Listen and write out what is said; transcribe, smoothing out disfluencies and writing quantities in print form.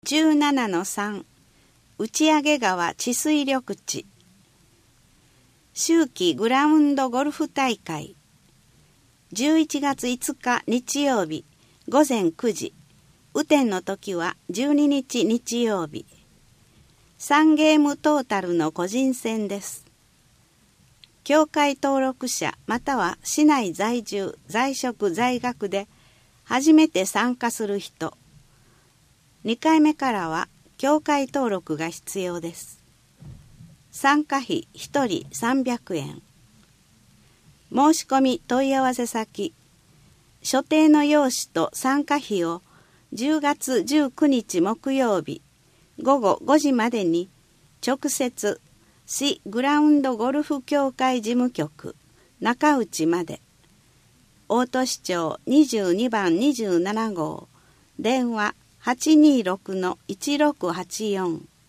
17-3 打上川治水緑地秋季グラウンドゴルフ大会11月5日日曜日午前9時雨天の時は12日日曜日3ゲームトータルの個人戦です。協会登録者または市内在住在職在学で初めて参加する人2回目からは協会登録が必要です。参加費1人300円。申し込み問い合わせ先所定の用紙と参加費を10月19日木曜日午後5時までに直接市グラウンドゴルフ協会事務局中内まで大戸市町22番27号電話826-1684